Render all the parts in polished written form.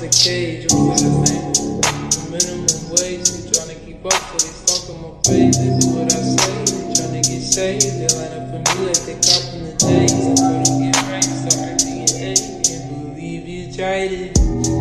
the cage. I'm for the fame. The minimum wage, they tryna keep up, so they stalk on my page. They do what I say, they tryna get saved. They line up for me like they copping the days. I told them get right, sorry, DNA. Can't believe you tried it.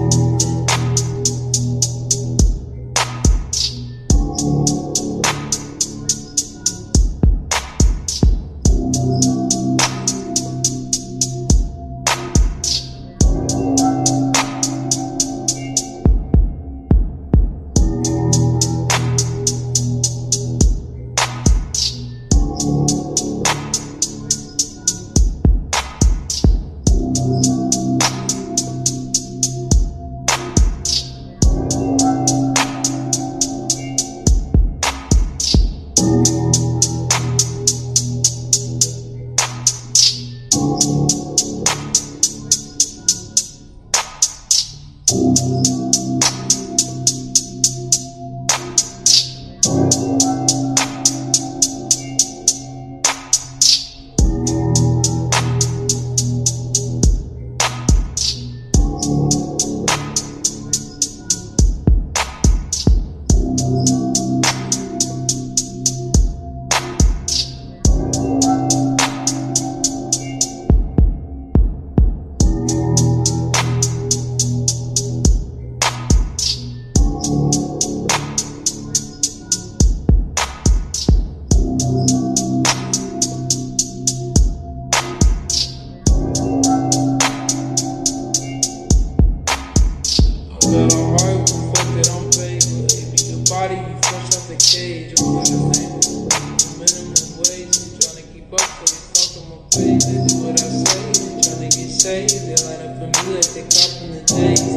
Got a heart, but fuck it, I'm paid. It be your body, you fresh out the cage. I'm for the fame. The minimum wage, they tryna keep up, so they stalk on my page. They do what I say, they tryna get saved. They line up for me like they copping the days.